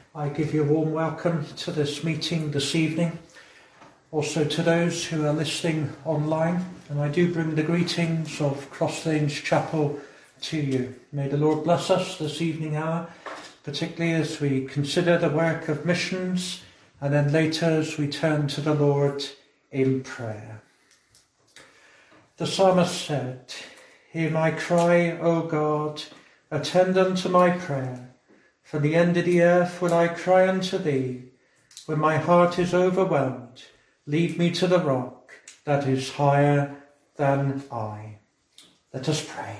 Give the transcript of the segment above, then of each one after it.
I give you a warm welcome to this meeting this evening. Also to those who are listening online. And I do bring the greetings of Cross Lanes Chapel to you. May the Lord bless us this evening hour, particularly as we consider the work of missions, and then later as we turn to the Lord in prayer. The psalmist said, "Hear my cry, O God, attend unto my prayer. From the end of the earth will I cry unto thee. When my heart is overwhelmed, lead me to the rock that is higher than I." Let us pray.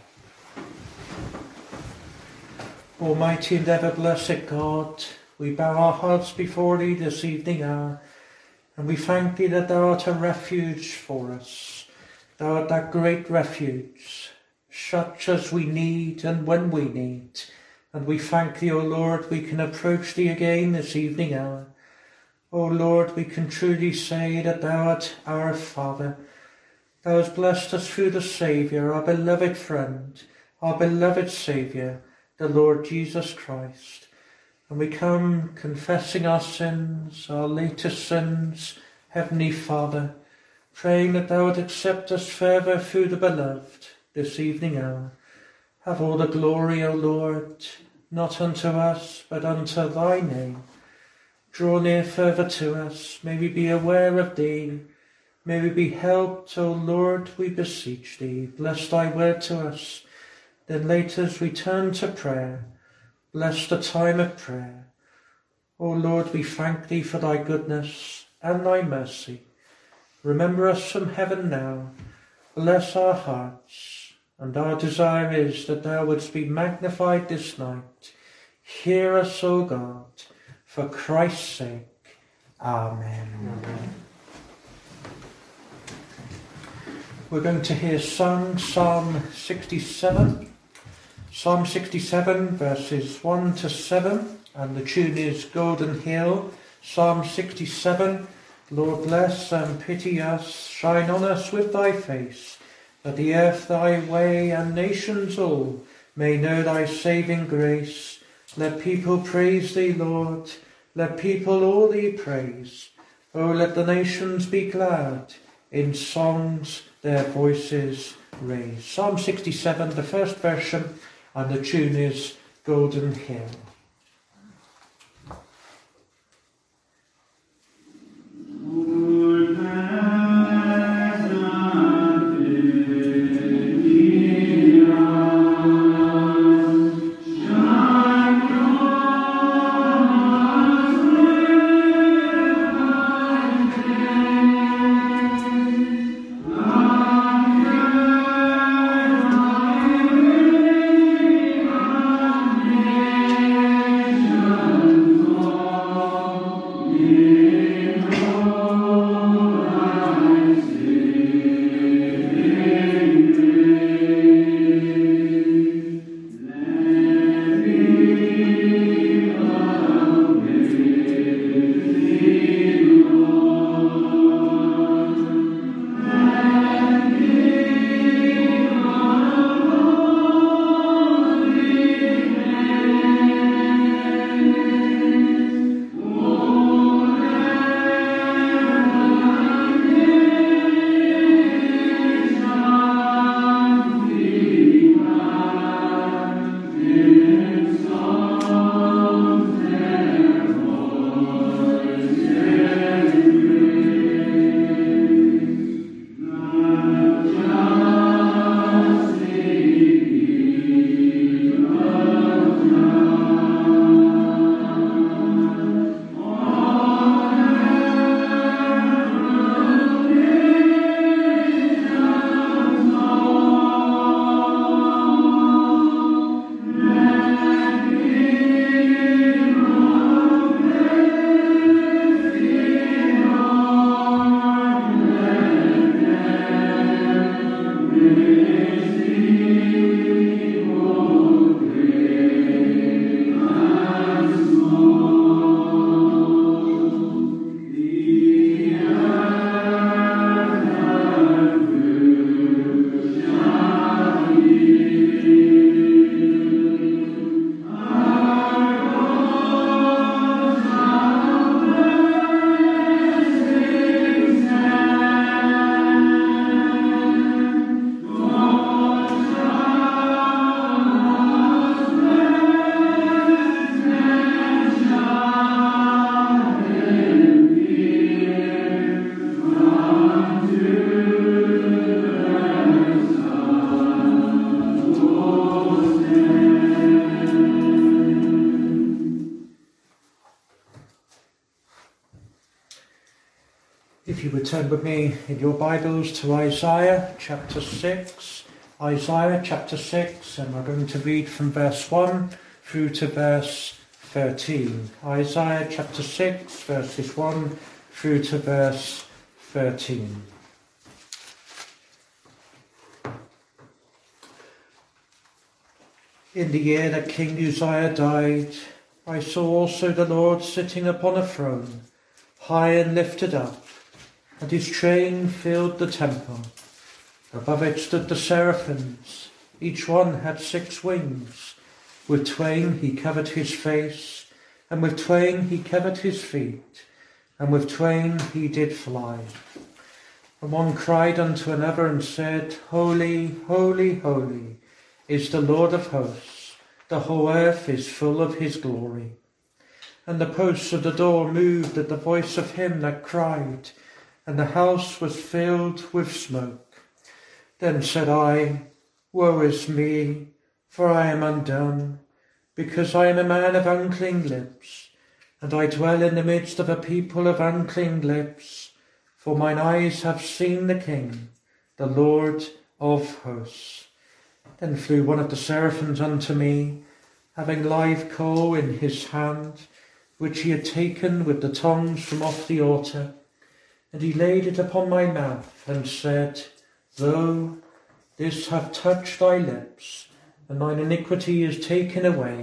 Almighty and ever-blessed God, we bow our hearts before thee this evening hour, and we thank thee that thou art a refuge for us. Thou art that great refuge, such as we need and when we need. And we thank thee, O Lord, we can approach thee again this evening hour. O Lord, we can truly say that thou art our Father. Thou hast blessed us through the Saviour, our beloved friend, our beloved Saviour, the Lord Jesus Christ. And we come confessing our sins, our latest sins, Heavenly Father, praying that thou would accept us further through the beloved this evening hour. Have all the glory, O Lord, not unto us, but unto thy name. Draw near further to us. May we be aware of thee. May we be helped, O Lord, we beseech thee. Bless thy word to us. Then later as we turn to prayer, bless the time of prayer. O Lord, we thank thee for thy goodness and thy mercy. Remember us from heaven now. Bless our hearts. And our desire is that thou wouldst be magnified this night. Hear us, O God, for Christ's sake. Amen. Amen. We're going to hear sung Psalm 67. Psalm 67, verses 1 to 7. And the tune is Golden Hill. Psalm 67. Lord, bless and pity us. Shine on us with thy face. That the earth thy way and nations all may know thy saving grace. Let people praise thee, Lord. Let people all thee praise. O let the nations be glad. In songs their voices raise. Psalm 67, the first version, and the tune is Golden Hill. you would turn with me in your Bibles to Isaiah chapter 6. Isaiah chapter 6, and we're going to read from verse 1 through to verse 13. Isaiah chapter 6, verses 1 through to verse 13. In the year that King Uzziah died, I saw also the Lord sitting upon a throne, high and lifted up, and his train filled the temple. Above it stood the seraphims. Each one had 6 wings. With twain he covered his face, and with twain he covered his feet, and with twain he did fly. And one cried unto another and said, Holy, holy, holy is the Lord of hosts. The whole earth is full of his glory. And the posts of the door moved at the voice of him that cried, and the house was filled with smoke. Then said I, Woe is me, for I am undone, because I am a man of unclean lips, and I dwell in the midst of a people of unclean lips, for mine eyes have seen the King, the Lord of hosts. Then flew one of the seraphims unto me, having live coal in his hand, which he had taken with the tongs from off the altar, and he laid it upon my mouth, and said, Lo, this hath touched thy lips, and thine iniquity is taken away,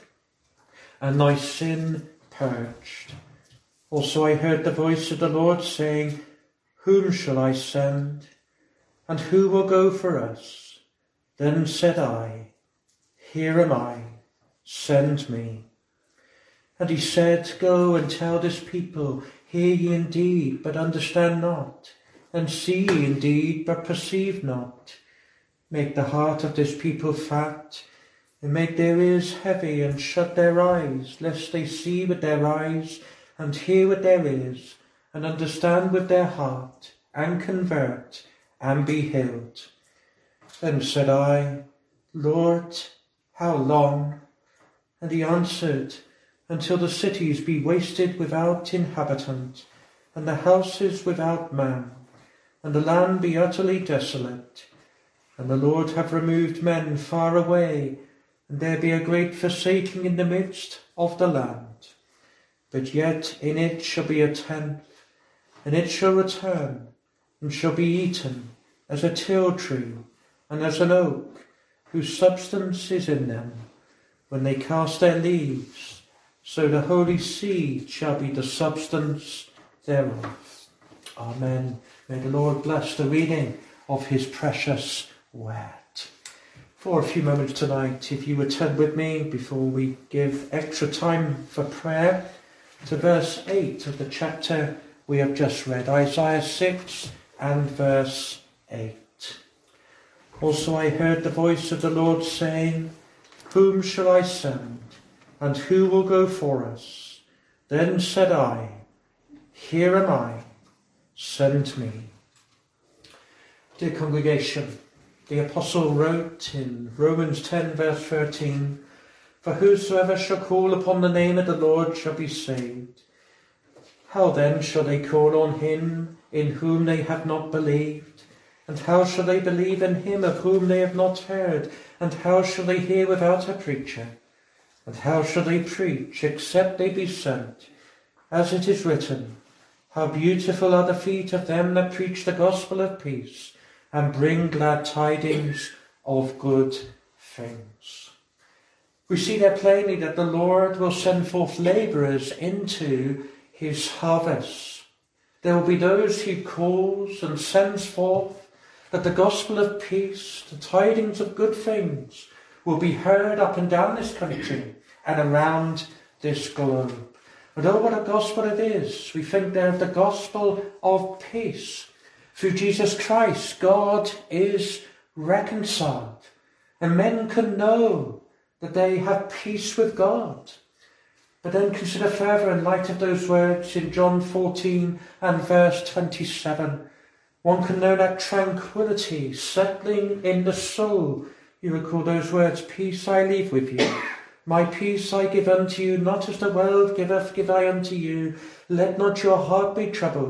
and thy sin purged. Also I heard the voice of the Lord saying, Whom shall I send? And who will go for us? Then said I, Here am I, send me. And he said, Go and tell this people, Hear ye indeed, but understand not, and see ye indeed, but perceive not. Make the heart of this people fat, and make their ears heavy, and shut their eyes, lest they see with their eyes, and hear with their ears, and understand with their heart, and convert, and be healed. Then said I, Lord, how long? And he answered, Until the cities be wasted without inhabitant, and the houses without man, and the land be utterly desolate, and the Lord have removed men far away, and there be a great forsaking in the midst of the land. But yet in it shall be a tenth, and it shall return, and shall be eaten as a teil tree, and as an oak, whose substance is in them, when they cast their leaves, so the holy seed shall be the substance thereof. Amen. May the Lord bless the reading of his precious word. For a few moments tonight, if you would turn with me before we give extra time for prayer to verse 8 of the chapter we have just read, Isaiah 6 and verse 8. Also I heard the voice of the Lord saying, Whom shall I send, and who will go for us? Then said I, Here am I, send me. Dear congregation, the apostle wrote in Romans 10 verse 13, For whosoever shall call upon the name of the Lord shall be saved. How then shall they call on him in whom they have not believed? And how shall they believe in him of whom they have not heard? And how shall they hear without a preacher? And how shall they preach except they be sent? As it is written, How beautiful are the feet of them that preach the gospel of peace, and bring glad tidings of good things. We see there plainly that the Lord will send forth labourers into his harvest. There will be those he calls and sends forth, that the gospel of peace, the tidings of good things, will be heard up and down this country and around this globe. And oh, what a gospel it is. We think there of the gospel of peace. Through Jesus Christ, God is reconciled, and men can know that they have peace with God. But then consider further in light of those words in John 14 and verse 27. One can know that tranquility settling in the soul. You recall those words, Peace I leave with you. My peace I give unto you, not as the world giveth, give I unto you. Let not your heart be troubled,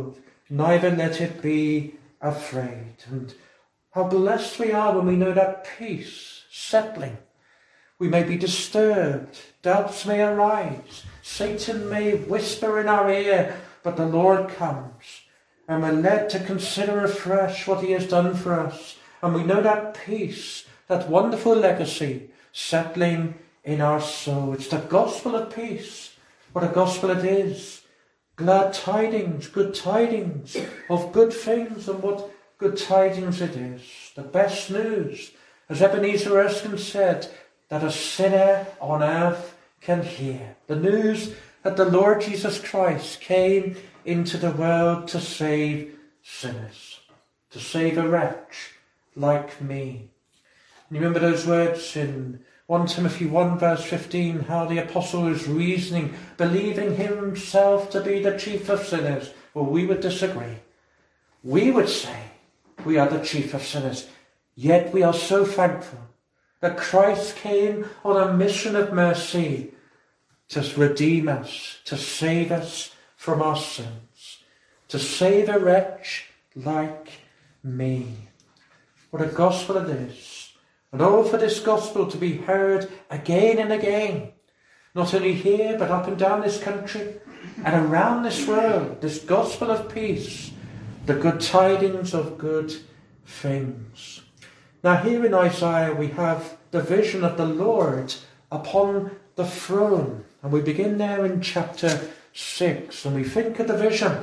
neither let it be afraid. And how blessed we are when we know that peace settling. We may be disturbed, doubts may arise, Satan may whisper in our ear, but the Lord comes, and we're led to consider afresh what he has done for us. And we know that peace, that wonderful legacy, settling in our soul. It's the gospel of peace. What a gospel it is. Glad tidings, good tidings of good things, and what good tidings it is. The best news, as Ebenezer Erskine said, that a sinner on earth can hear. The news that the Lord Jesus Christ came into the world to save sinners, to save a wretch like me. And you remember those words in 1 Timothy 1 verse 15, how the apostle is reasoning, believing himself to be the chief of sinners. Well, we would disagree. We would say we are the chief of sinners. Yet we are so thankful that Christ came on a mission of mercy to redeem us, to save us from our sins, to save a wretch like me. What a gospel it is. And oh, for this gospel to be heard again and again, not only here, but up and down this country and around this world, this gospel of peace, the good tidings of good things. Now here in Isaiah we have the vision of the Lord upon the throne. And we begin there in chapter 6, and we think of the vision.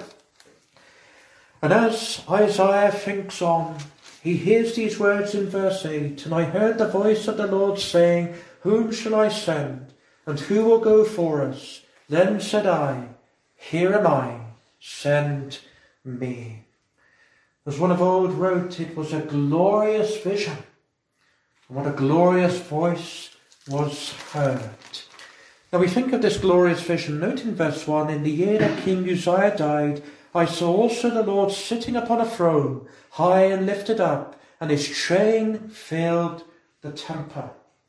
And as Isaiah thinks on, he hears these words in verse 8, and I heard the voice of the Lord saying, whom shall I send, and who will go for us? Then said I, here am I, send me. As one of old wrote, it was a glorious vision. And what a glorious voice was heard. Now we think of this glorious vision. Note in verse 1, in the year that King Uzziah died, I saw also the Lord sitting upon a throne, high and lifted up, and his train filled the temple.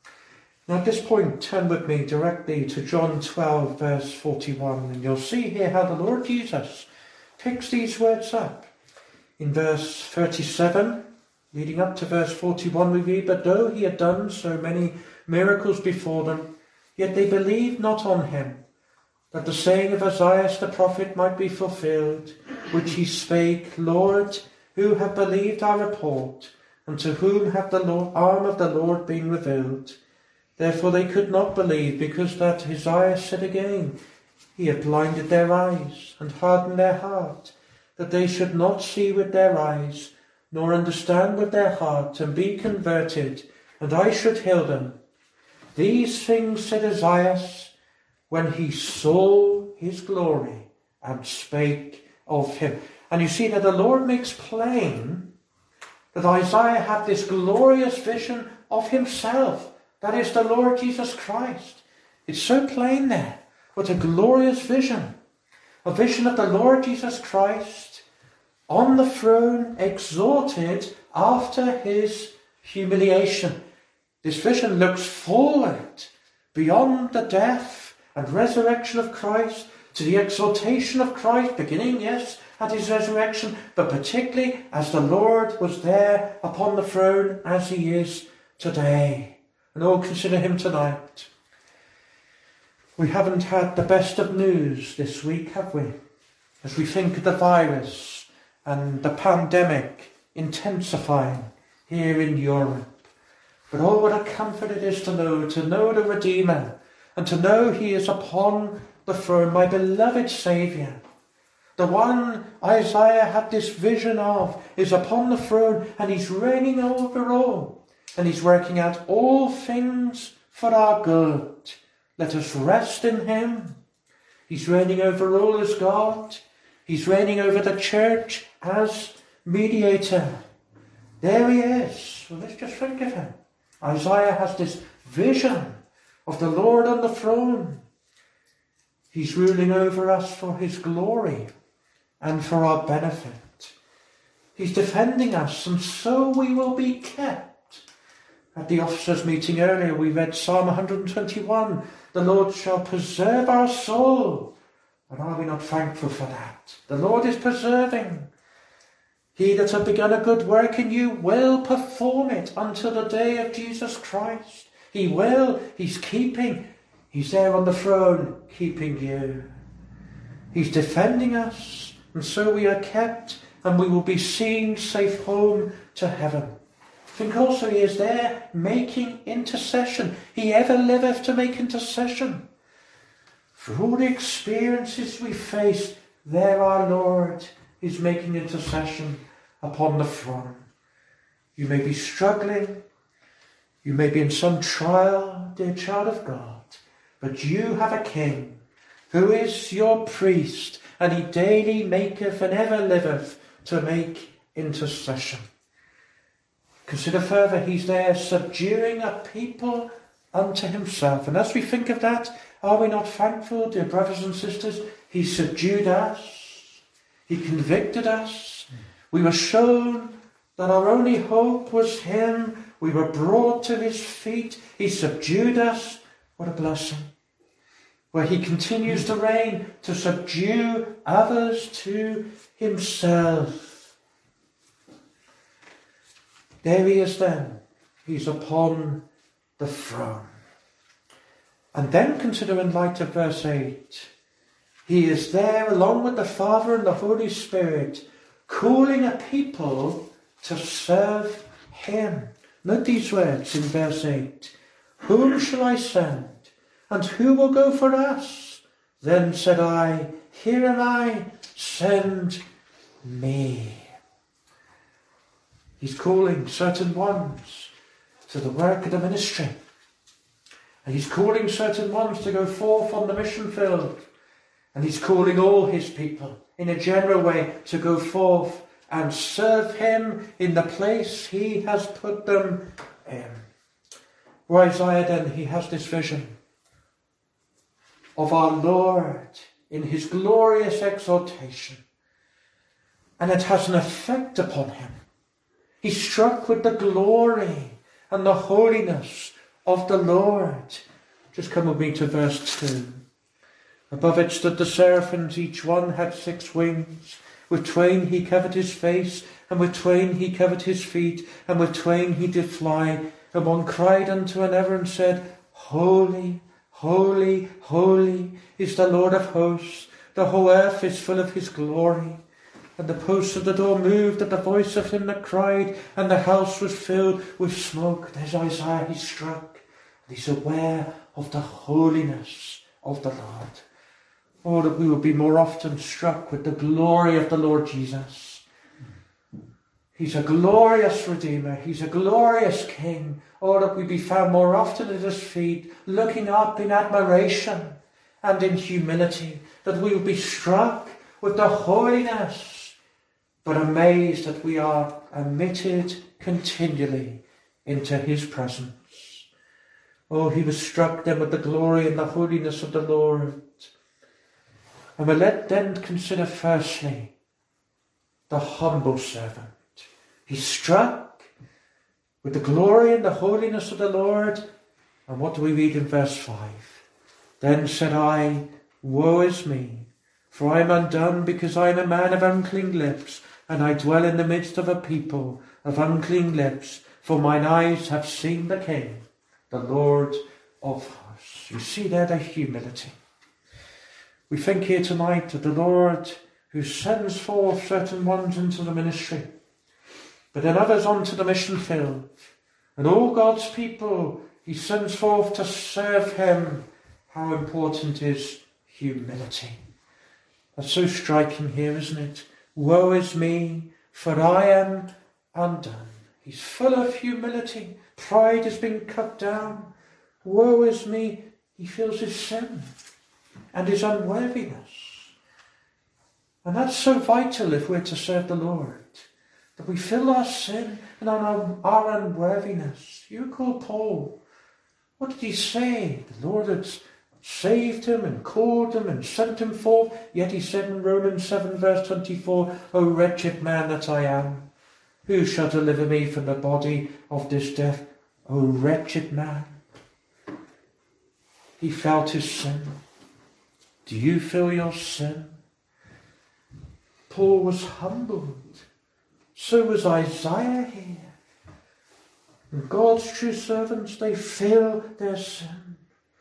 Now at this point, turn with me directly to John 12, verse 41, and you'll see here how the Lord Jesus picks these words up. In verse 37, leading up to verse 41, we read, but though he had done so many miracles before them, yet they believed not on him, that the saying of Isaiah the prophet might be fulfilled, which he spake, Lord, who have believed our report, and to whom hath the arm of the Lord been revealed? Therefore they could not believe, because that Isaiah said again, he hath blinded their eyes, and hardened their heart, that they should not see with their eyes, nor understand with their heart, and be converted, and I should heal them. These things said Isaiah when he saw his glory and spake of him. And you see that the Lord makes plain that Isaiah had this glorious vision of himself. That is the Lord Jesus Christ. It's so plain there. What a glorious vision. A vision of the Lord Jesus Christ on the throne, exalted after his humiliation. This vision looks forward beyond the death and resurrection of Christ to the exaltation of Christ, beginning, yes, at his resurrection, but particularly as the Lord was there upon the throne as he is today. And all consider him tonight. We haven't had the best of news this week, have we? As we think of the virus and the pandemic intensifying here in Europe. But oh, what a comfort it is to know the Redeemer, and to know he is upon the throne, my beloved Saviour. The one Isaiah had this vision of is upon the throne, and he's reigning over all, and he's working out all things for our good. Let us rest in him. He's reigning over all as God. He's reigning over the church as mediator. There he is. Well, let's just think of him. Isaiah has this vision of the Lord on the throne. He's ruling over us for his glory and for our benefit. He's defending us, and so we will be kept. At the officers' meeting earlier, we read Psalm 121. The Lord shall preserve our soul. And are we not thankful for that? The Lord is preserving. He that hath begun a good work in you will perform it until the day of Jesus Christ. He will. He's keeping. He's there on the throne, keeping you. He's defending us, and so we are kept, and we will be seen safe home to heaven. Think also he is there making intercession. He ever liveth to make intercession. For all the experiences we face, there our Lord is making intercession upon the throne. You may be struggling. You may be in some trial, dear child of God. But you have a King who is your priest, and he daily maketh and ever liveth to make intercession. Consider further, he's there subduing a people unto himself. And as we think of that, are we not thankful, dear brothers and sisters? He subdued us. He convicted us. We were shown that our only hope was him. We were brought to his feet. He subdued us. What a blessing. Where he continues to reign, to subdue others to himself. There he is then. He's upon the throne. And then consider in light of verse 8. He is there along with the Father and the Holy Spirit, calling a people to serve him. Note these words in verse 8. Whom shall I send? And who will go for us? Then said I, Here am I, send me. He's calling certain ones to the work of the ministry. And he's calling certain ones to go forth on the mission field. And he's calling all his people in a general way to go forth and serve him in the place he has put them in. For Isaiah then, he has this vision of our Lord in his glorious exaltation. And it has an effect upon him. He's struck with the glory and the holiness of the Lord. Just come with me to verse 2. Above it stood the seraphims, each one had 6 wings. With twain he covered his face, and with twain he covered his feet, and with twain he did fly. And one cried unto another and said, Holy, holy, holy is the Lord of hosts. The whole earth is full of his glory. And the posts of the door moved at the voice of him that cried, and the house was filled with smoke. There's Isaiah, he's struck. And he's aware of the holiness of the Lord. Oh, that we would be more often struck with the glory of the Lord Jesus. He's a glorious Redeemer. He's a glorious King. Oh, that we be found more often at his feet, looking up in admiration and in humility. That we would be struck with the holiness, but amazed that we are admitted continually into his presence. Oh, he was struck then with the glory and the holiness of the Lord. And we'll let then consider firstly the humble servant. He's struck with the glory and the holiness of the Lord. And what do we read in verse 5? Then said I, Woe is me, for I am undone, because I am a man of unclean lips, and I dwell in the midst of a people of unclean lips, for mine eyes have seen the King, the Lord of hosts. You see there the humility. We think here tonight of the Lord who sends forth certain ones into the ministry, but then others onto the mission field. And all God's people he sends forth to serve him. How important is humility. That's so striking here, isn't it? Woe is me, for I am undone. He's full of humility. Pride has been cut down. Woe is me. He feels his sin and his unworthiness. And that's so vital if we're to serve the Lord, that we feel our sin and our unworthiness. You recall Paul. What did he say? The Lord had saved him and called him and sent him forth. Yet he said in Romans 7 verse 24, O wretched man that I am, who shall deliver me from the body of this death? O wretched man. He felt his sin. Do you feel your sin? Paul was humbled. So was Isaiah here. And God's true servants, they feel their sin.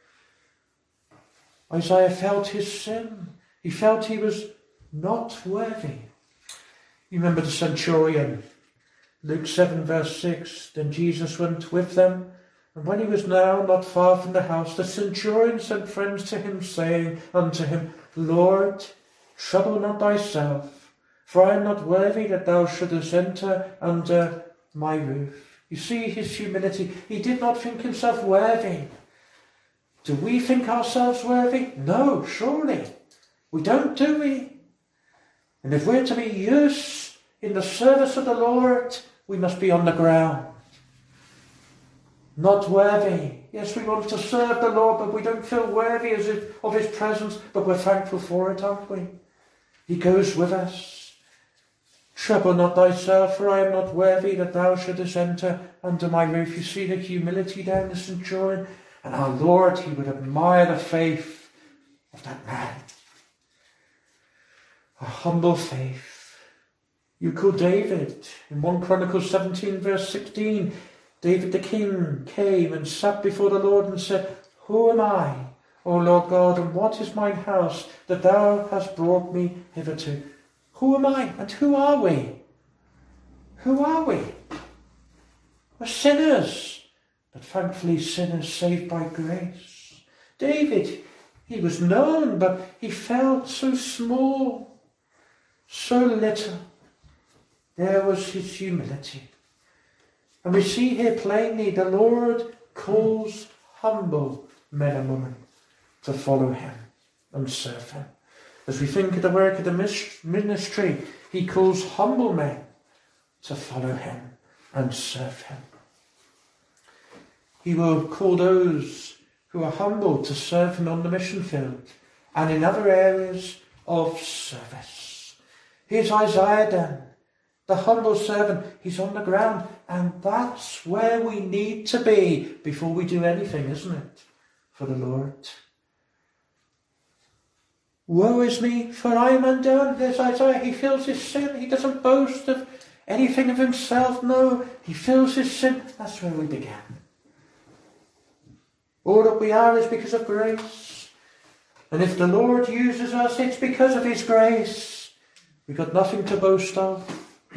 Isaiah felt his sin. He felt he was not worthy. You remember the centurion, Luke 7 verse 6. Then Jesus went with them, and when he was now not far from the house, the centurion sent friends to him, saying unto him, Lord, trouble not thyself, for I am not worthy that thou shouldest enter under my roof. You see his humility. He did not think himself worthy. Do we think ourselves worthy? No, surely. We don't, do we? And if we're to be used in the service of the Lord, we must be on the ground. Not worthy. Yes, we want to serve the Lord, but we don't feel worthy as if of his presence, but we're thankful for it, aren't we? He goes with us. Trouble not thyself, for I am not worthy that thou shouldest enter under my roof. You see the humility down the centurion? And our Lord, he would admire the faith of that man. A humble faith. You call David in 1 Chronicles 17 verse 16. David the king came and sat before the Lord and said, Who am I, O Lord God, and what is mine house that thou hast brought me hitherto? Who am I and who are we? Who are we? We're sinners, but thankfully sinners saved by grace. David, he was known, but he felt so small, so little. There was his humility. And we see here plainly the Lord calls humble men and women to follow him and serve him. As we think of the work of the ministry, he calls humble men to follow him and serve him. He will call those who are humble to serve him on the mission field and in other areas of service. Here's Isaiah then, the humble servant. He's on the ground, and that's where we need to be before we do anything, isn't it, for the Lord? Woe is me, for I am undone. There's Isaiah. He feels his sin. He doesn't boast of anything of himself. No, he feels his sin. That's where we began. All that we are is because of grace. And if the Lord uses us, it's because of his grace. We've got nothing to boast of.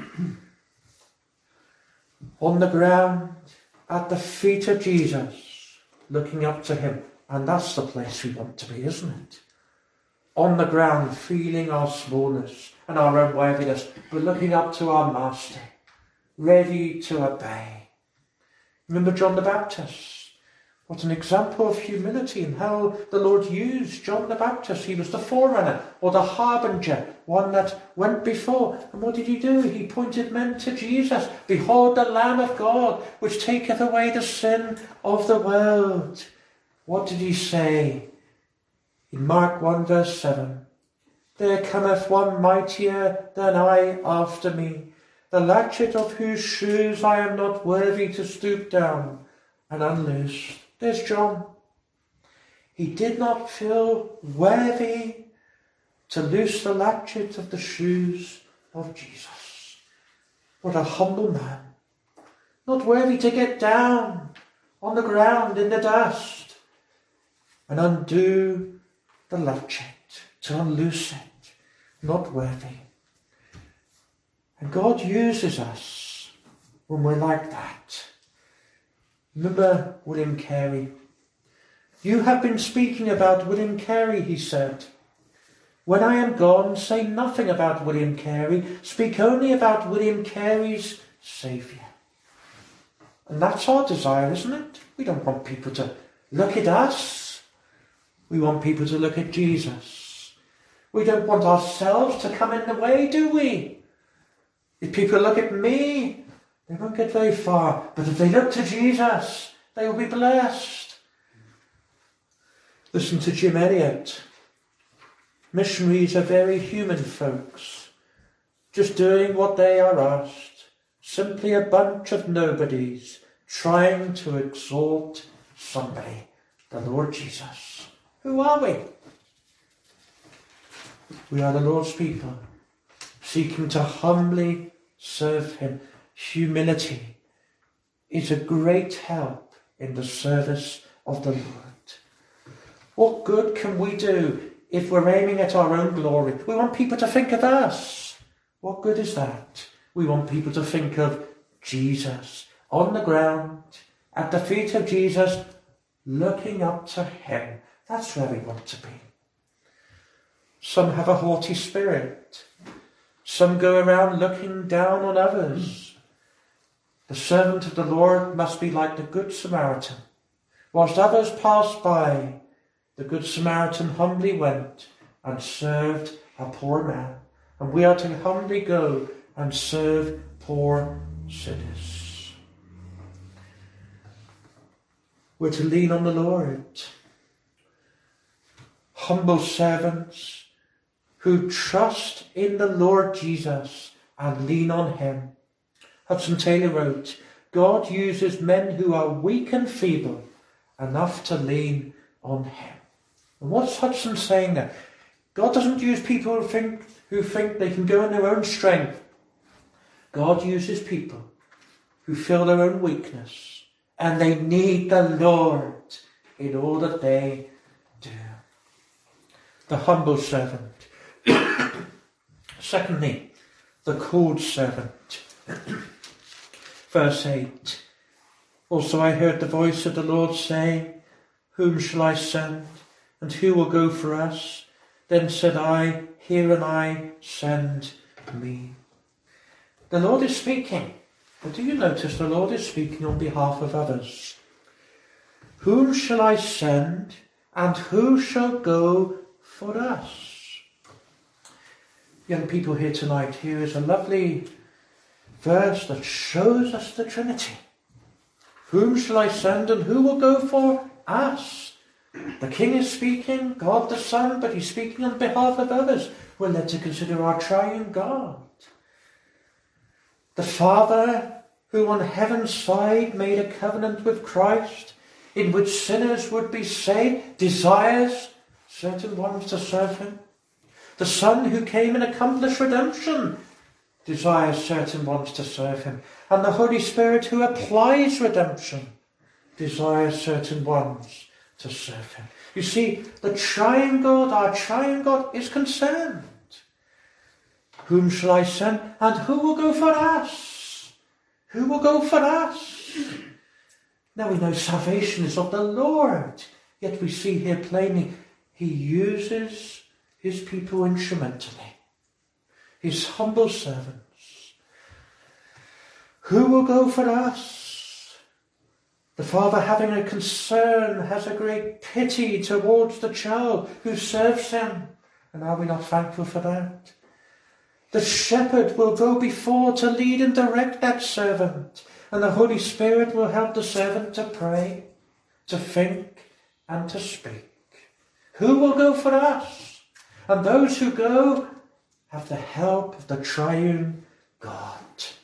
On the ground, at the feet of Jesus, looking up to him. And that's the place we want to be, isn't it? On the ground, feeling our smallness and our unworthiness, but looking up to our Master, ready to obey. Remember John the Baptist? What an example of humility and how the Lord used John the Baptist. He was the forerunner or the harbinger, one that went before. And what did he do? He pointed men to Jesus. Behold the Lamb of God, which taketh away the sin of the world. What did he say? In Mark 1 verse 7, There cometh one mightier than I after me, the latchet of whose shoes I am not worthy to stoop down and unloose. There's John. He did not feel worthy to loose the latchet of the shoes of Jesus. What a humble man. Not worthy to get down on the ground in the dust and undo the latchet, to unloose it. Not worthy. And God uses us when we're like that. Remember William Carey? You have been speaking about William Carey, he said. When I am gone, say nothing about William Carey. Speak only about William Carey's Saviour. And that's our desire, isn't it? We don't want people to look at us. We want people to look at Jesus. We don't want ourselves to come in the way, do we? If people look at me, they won't get very far. But if they look to Jesus, they will be blessed. Listen to Jim Elliot. Missionaries are very human folks, just doing what they are asked. Simply a bunch of nobodies trying to exalt somebody, the Lord Jesus. Who are we? We are the Lord's people, seeking to humbly serve him. Humility is a great help in the service of the Lord. What good can we do if we're aiming at our own glory? We want people to think of us. What good is that? We want people to think of Jesus on the ground, at the feet of Jesus, looking up to him. That's where we want to be. Some have a haughty spirit. Some go around looking down on others. The servant of the Lord must be like the Good Samaritan. Whilst others passed by, the Good Samaritan humbly went and served a poor man. And we are to humbly go and serve poor sinners. We're to lean on the Lord. Humble servants who trust in the Lord Jesus and lean on him. Hudson Taylor wrote, God uses men who are weak and feeble enough to lean on him. And what's Hudson saying there? God doesn't use people who think they can go in their own strength. God uses people who feel their own weakness and they need the Lord in all that they do. The humble servant. Secondly, the called servant. Verse 8. Also I heard the voice of the Lord say, whom shall I send, and who will go for us? Then said I, here am I, send me. The Lord is speaking. But do you notice the Lord is speaking on behalf of others? Whom shall I send, and who shall go for us? Young people here tonight, here is a lovely verse that shows us the Trinity. Whom shall I send, and who will go for us? The King is speaking, God the Son, but he's speaking on behalf of others. We're led to consider our triune God. The Father, who on heaven's side made a covenant with Christ, in which sinners would be saved, desires certain ones to serve him. The Son, who came and accomplished redemption, desires certain ones to serve him. And the Holy Spirit, who applies redemption, desires certain ones to serve him. You see, the triune God, our triune God, is concerned. Whom shall I send, and who will go for us? Who will go for us? Now we know salvation is of the Lord, yet we see here plainly he uses his people instrumentally, his humble servants. Who will go for us? The Father, having a concern, has a great pity towards the child who serves him. And are we not thankful for that? The shepherd will go before to lead and direct that servant. And the Holy Spirit will help the servant to pray, to think, and to speak. Who will go for us? And those who go have the help of the triune God.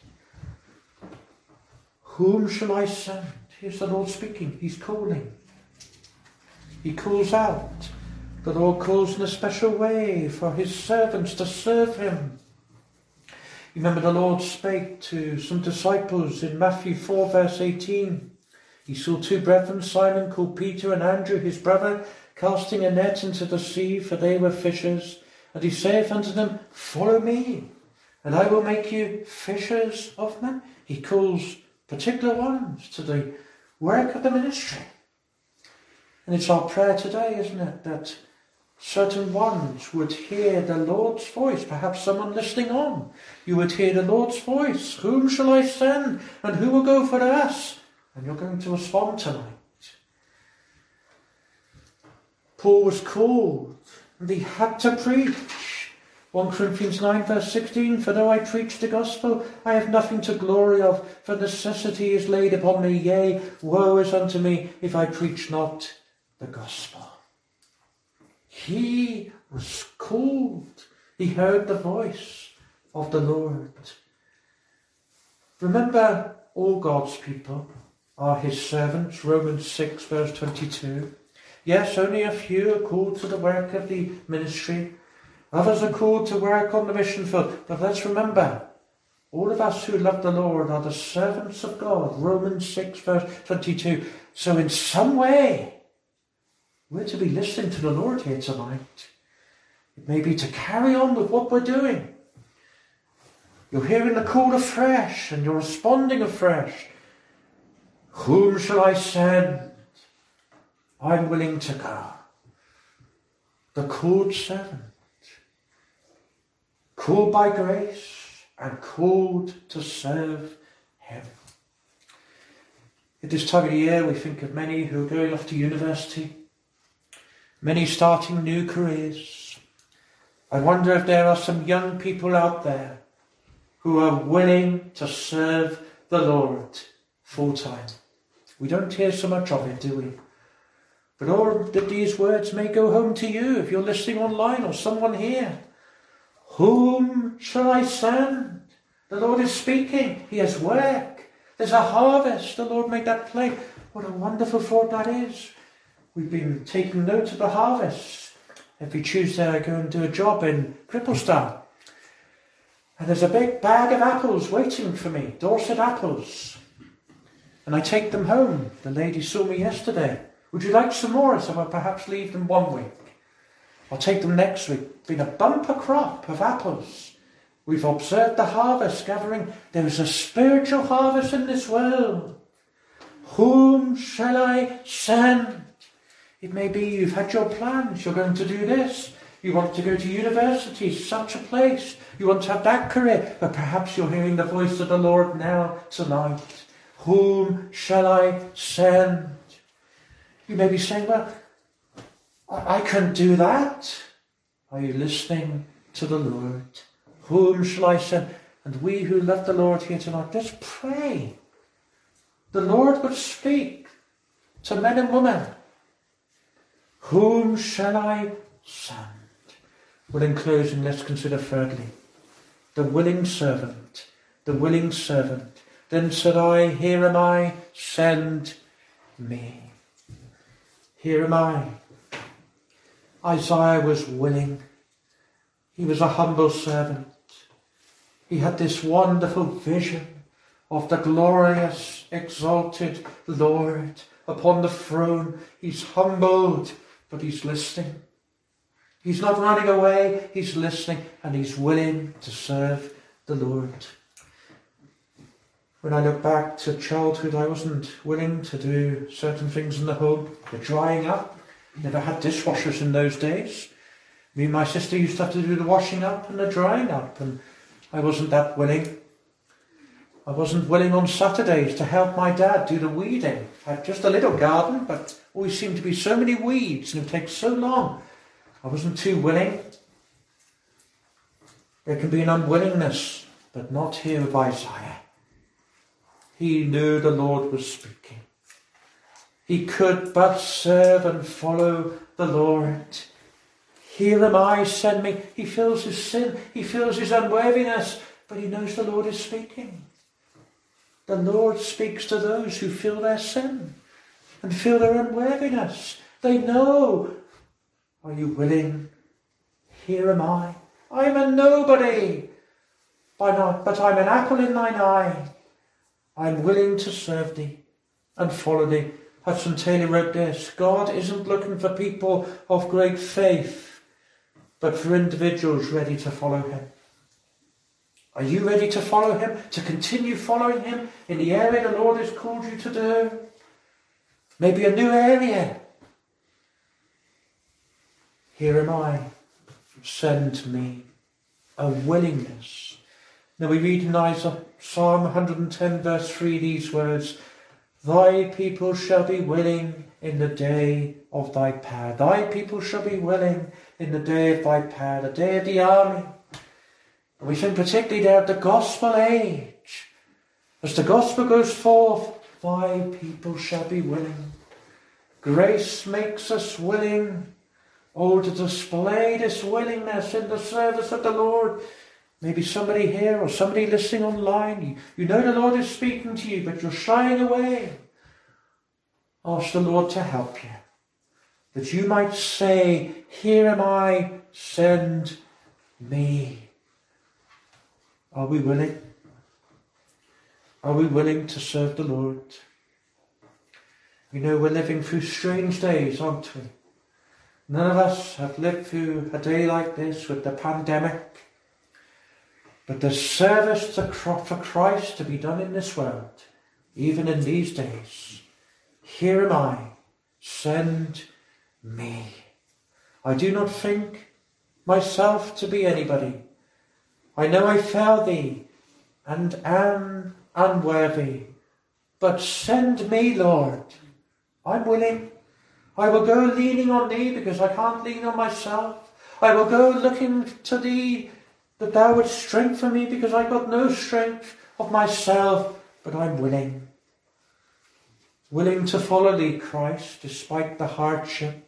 Whom shall I send? Here's the Lord speaking. He's calling. He calls out. The Lord calls in a special way for his servants to serve him. You remember the Lord spake to some disciples in Matthew 4 verse 18. He saw two brethren, Simon called Peter and Andrew his brother, casting a net into the sea, for they were fishers. And he saith unto them, follow me, and I will make you fishers of men. He calls particular ones to the work of the ministry. And it's our prayer today, isn't it, that certain ones would hear the Lord's voice. Perhaps someone listening on, you would hear the Lord's voice. Whom shall I send, and who will go for us? And you're going to respond tonight. Paul was called, and he had to preach. 1 Corinthians 9 verse 16, for though I preach the gospel, I have nothing to glory of, for necessity is laid upon me. Yea, woe is unto me if I preach not the gospel. He was called. He heard the voice of the Lord. Remember, all God's people are his servants. Romans 6 verse 22. Yes, only a few are called to the work of the ministry. Others are called to work on the mission field. But let's remember, all of us who love the Lord are the servants of God. Romans 6 verse 22. So in some way, we're to be listening to the Lord here tonight. It may be to carry on with what we're doing. You're hearing the call afresh and you're responding afresh. Whom shall I send? I'm willing to go. The called servant. Called by grace and called to serve him. At this time of the year we think of many who are going off to university. Many starting new careers. I wonder if there are some young people out there who are willing to serve the Lord full time. We don't hear so much of it, do we? But all that these words may go home to you if you're listening online or someone here. Whom shall I send? The Lord is speaking. He has work. There's a harvest. The Lord made that plain. What a wonderful thought that is. We've been taking note of the harvest. Every Tuesday I go and do a job in Crippleston. And there's a big bag of apples waiting for me, Dorset apples. And I take them home. The lady saw me yesterday. Would you like some more? So I'll perhaps leave them 1 week. I'll take them next week. Been a bumper crop of apples. We've observed the harvest gathering. There is a spiritual harvest in this world. Whom shall I send? It may be you've had your plans. You're going to do this. You want to go to university, such a place. You want to have that career. But perhaps you're hearing the voice of the Lord now, tonight. Whom shall I send? You may be saying, well, I can't do that. Are you listening to the Lord? Whom shall I send? And we who love the Lord here tonight, let's pray. The Lord would speak to men and women. Whom shall I send? Well, in closing, let's consider thirdly, the willing servant. The willing servant. Then said I, here am I, send me. Here am I. Isaiah was willing. He was a humble servant. He had this wonderful vision of the glorious, exalted Lord upon the throne. He's humbled, but he's listening. He's not running away, he's listening, and he's willing to serve the Lord. When I look back to childhood, I wasn't willing to do certain things in the home. The drying up. Never had dishwashers in those days. Me and my sister used to have to do the washing up and the drying up, and I wasn't that willing. I wasn't willing on Saturdays to help my dad do the weeding. I had just a little garden, but always seemed to be so many weeds, and it would take so long. I wasn't too willing. There can be an unwillingness, but not here with Isaiah. He knew the Lord was speaking. He could but serve and follow the Lord. Here am I, send me. He feels his sin. He feels his unworthiness, but he knows the Lord is speaking. The Lord speaks to those who feel their sin and feel their unworthiness. They know. Are you willing? Here am I. I am a nobody, but I'm an apple in thine eye. I'm willing to serve thee and follow thee. Hudson Taylor wrote this: God isn't looking for people of great faith, but for individuals ready to follow him. Are you ready to follow him, to continue following him in the area the Lord has called you to do? Maybe a new area. Here am I, send me. A willingness. Now we read in Psalm 110 verse 3 these words: Thy people shall be willing in the day of thy power. Thy people shall be willing in the day of thy power, the day of the army. And we think particularly there of the gospel age. As the gospel goes forth, thy people shall be willing. Grace makes us willing. Oh, to display this willingness in the service of the Lord. Maybe somebody here or somebody listening online, you know the Lord is speaking to you, but you're shying away. Ask the Lord to help you, that you might say, here am I, send me. Are we willing? Are we willing to serve the Lord? We know we're living through strange days, aren't we? None of us have lived through a day like this with the pandemic. But there's service for Christ to be done in this world, even in these days. Here am I, send me. I do not think myself to be anybody. I know I fail thee and am unworthy. But send me, Lord. I'm willing. I will go leaning on thee because I can't lean on myself. I will go looking to thee that thou would strengthen me because I've got no strength of myself, but I'm willing. Willing to follow thee, Christ, despite the hardship.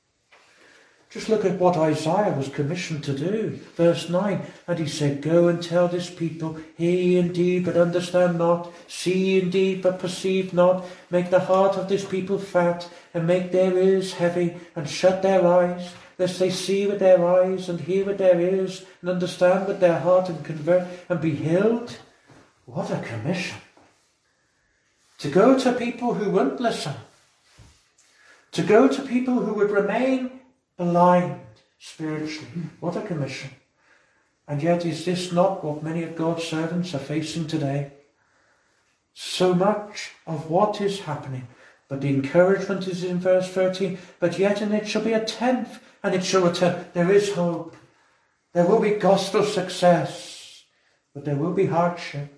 Just look at what Isaiah was commissioned to do. Verse 9, and he said, go and tell this people, hear indeed, but understand not, see indeed, but perceive not, make the heart of this people fat, and make their ears heavy, and shut their eyes, lest they see with their eyes, and hear with their ears, and understand with their heart, and convert, and be healed. What a commission. To go to people who won't listen. To go to people who would remain blind spiritually. What a commission. And yet is this not what many of God's servants are facing today? So much of what is happening. But the encouragement is in verse 13. But yet in it shall be a tenth, and it shall return. There is hope. There will be gospel success. But there will be hardship.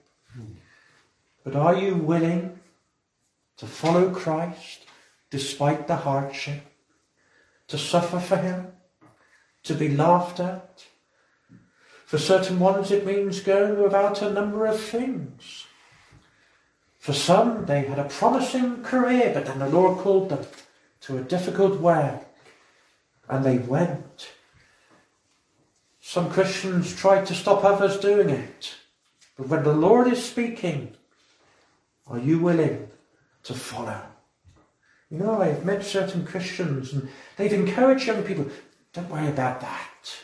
But are you willing to follow Christ despite the hardship? To suffer for him, to be laughed at. For certain ones it means going without a number of things. For some they had a promising career, but then the Lord called them to a difficult work, and they went. Some Christians tried to stop others doing it, but when the Lord is speaking, are you willing to follow? You know, I've met certain Christians and they've encouraged young people, don't worry about that.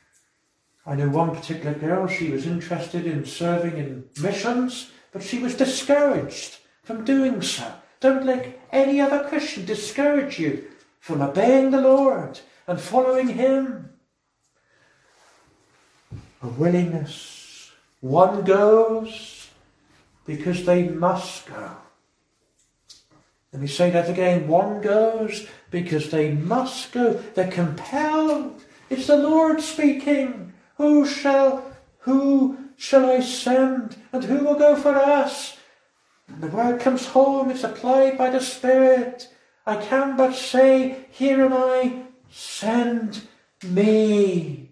I know one particular girl, she was interested in serving in missions, but she was discouraged from doing so. Don't let any other Christian discourage you from obeying the Lord and following him. A willingness. One goes because they must go. Let me say that again. One goes because they must go. They're compelled. It's the Lord speaking. Who shall I send? And who will go for us? And the word comes home. It's applied by the Spirit. I can but say, here am I, send me.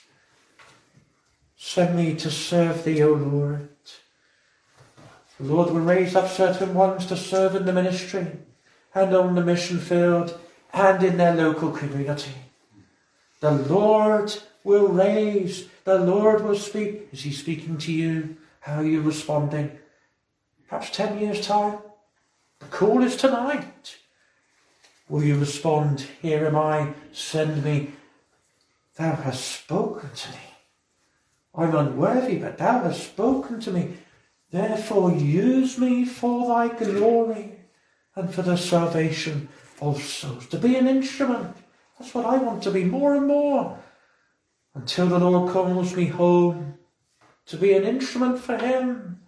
Send me to serve thee, O Lord. The Lord will raise up certain ones to serve in the ministry and on the mission field and in their local community. The Lord will raise, the Lord will speak. Is he speaking to you? How are you responding? Perhaps 10 years' time. The call is tonight. Will you respond, here am I, send me. Thou hast spoken to me. I'm unworthy, but thou hast spoken to me. Therefore use me for thy glory and for the salvation of souls. To be an instrument. That's what I want to be more and more. Until the Lord calls me home. To be an instrument for him.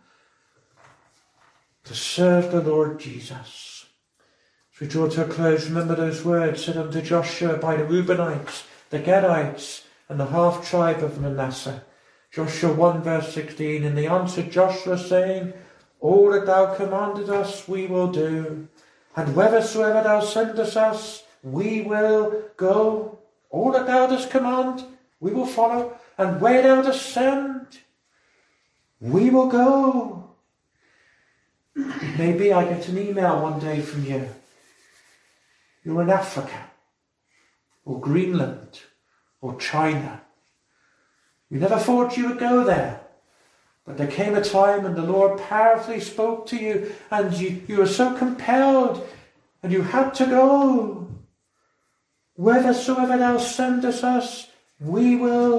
To serve the Lord Jesus. As we draw to a close, remember those words said unto Joshua by the Reubenites, the Gadites, and the half tribe of Manasseh. Joshua 1 verse 16, and they answered Joshua, saying, all that thou commanded us we will do, and whithersoever thou sendest us we will go. All that thou dost command we will follow, and where thou dost send we will go. Maybe I get an email one day from you. You're in Africa, or Greenland, or China. You never thought you would go there. But there came a time when the Lord powerfully spoke to you and you were so compelled and you had to go. Whithersoever thou sendest us, we will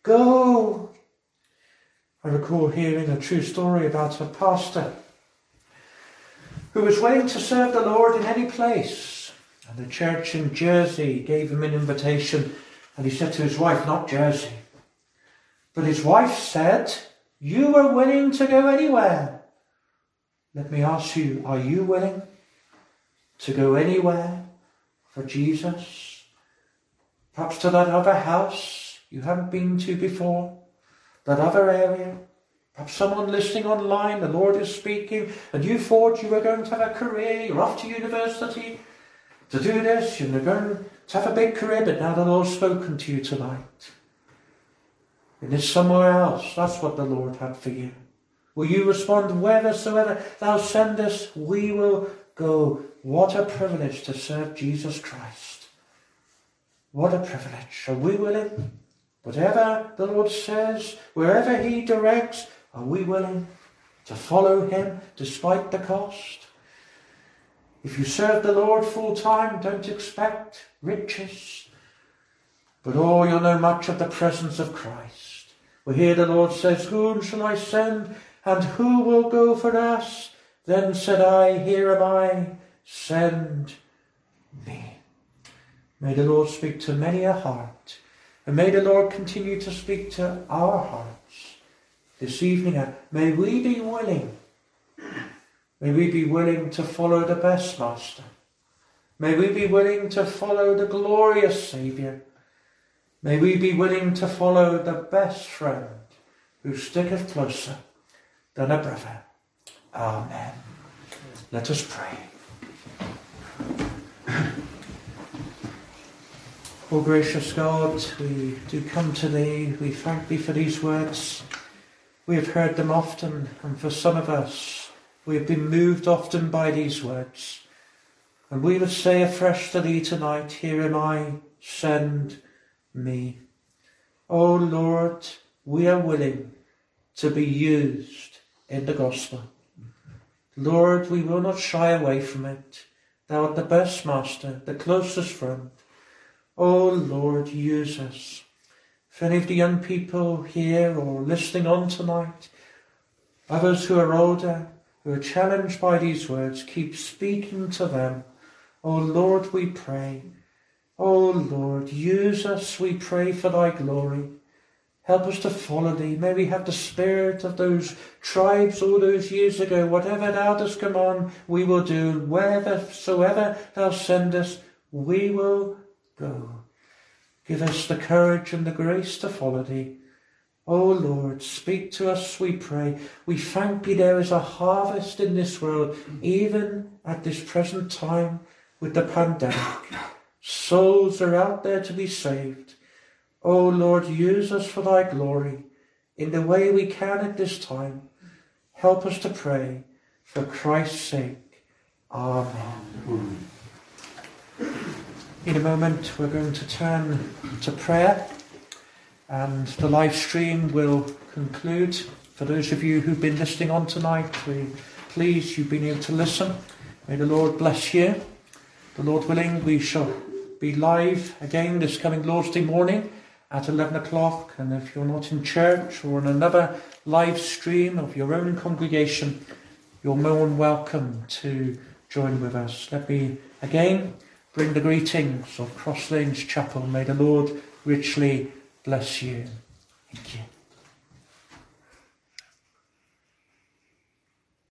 Go. I recall hearing a true story about a pastor who was willing to serve the Lord in any place. And the church in Jersey gave him an invitation, and he said to his wife, not Jersey. But his wife said, you are willing to go anywhere. Let me ask you, are you willing to go anywhere for Jesus? Perhaps to that other house you haven't been to before, that other area. Perhaps someone listening online, the Lord is speaking, and you thought you were going to have a career, you're off to university to do this, you're going to have a big career, but now the Lord's spoken to you tonight. And it's somewhere else. That's what the Lord had for you. Will you respond, whithersoever thou sendest, we will go. What a privilege to serve Jesus Christ. What a privilege. Are we willing? Whatever the Lord says, wherever he directs, are we willing to follow him despite the cost? If you serve the Lord full time, don't expect riches. But you'll know much of the presence of Christ. We hear the Lord says, whom shall I send, and who will go for us? Then said I, here am I, send me. May the Lord speak to many a heart, and may the Lord continue to speak to our hearts this evening. May we be willing. May we be willing to follow the best Master. May we be willing to follow the glorious Saviour. May we be willing to follow the best friend who sticketh closer than a brother. Amen. Let us pray. O gracious God, we do come to thee. We thank thee for these words. We have heard them often, and for some of us, we have been moved often by these words. And we would say afresh to thee tonight, here am I, send me. O Lord, we are willing to be used in the gospel. Lord, we will not shy away from it. Thou art the best Master, the closest friend. O Lord, use us. If any of the young people here or listening on tonight, others who are older, who are challenged by these words, keep speaking to them. O Lord, we pray. O Lord, use us, we pray, for thy glory. Help us to follow thee. May we have the spirit of those tribes all those years ago. Whatever thou dost command, we will do. Wheresoever thou sendest, we will go. Give us the courage and the grace to follow thee. O Lord, speak to us, we pray. We thank thee there is a harvest in this world, even at this present time with the pandemic. Souls are out there to be saved. O Lord, use us for thy glory in the way we can at this time. Help us to pray for Christ's sake. Amen. In a moment, we're going to turn to prayer, and the live stream will conclude. For those of you who've been listening on tonight, we're pleased you've been able to listen. May the Lord bless you. The Lord willing, we shall be live again this coming Lord's Day morning at 11 o'clock. And if you're not in church or on another live stream of your own congregation, you're more than welcome to join with us. Let me again bring the greetings of Cross Lanes Chapel. May the Lord richly bless you. Thank you.